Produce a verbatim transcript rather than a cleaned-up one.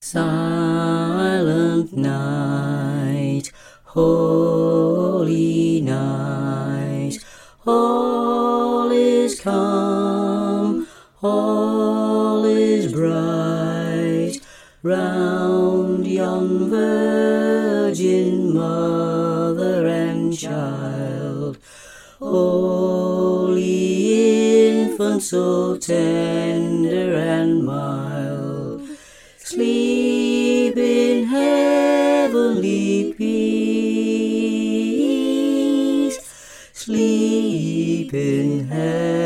Silent night, holy night, all is calm, all is bright, round yon Virgin Mother and Child, holy infant so tender and mild, sleep in heavenly peace, sleep in heavenly